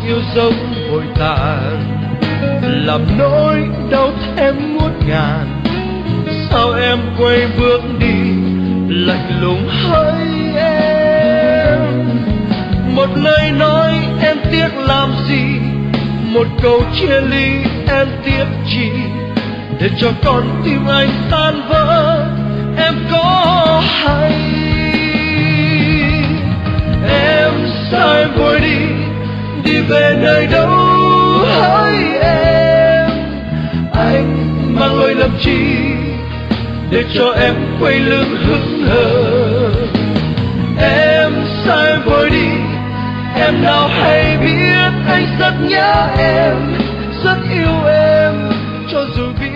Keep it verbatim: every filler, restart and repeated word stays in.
yêu dấu vội tàn, làm nỗi đau thêm muốt ngàn. Sao em quay bước đi lạnh lùng hỡi em? Một lời nói em tiếc làm gì, một câu chia ly em tiếc chi, để cho con tim anh tan vỡ em có hay? Em sao em vội đi, đi về nơi đâu hỡi em? Anh mang lỗi lầm chi để cho em quay lưng hững hờ? Em sao em vội đi, em nào hay biết anh rất nhớ em, rất yêu em, cho dù biết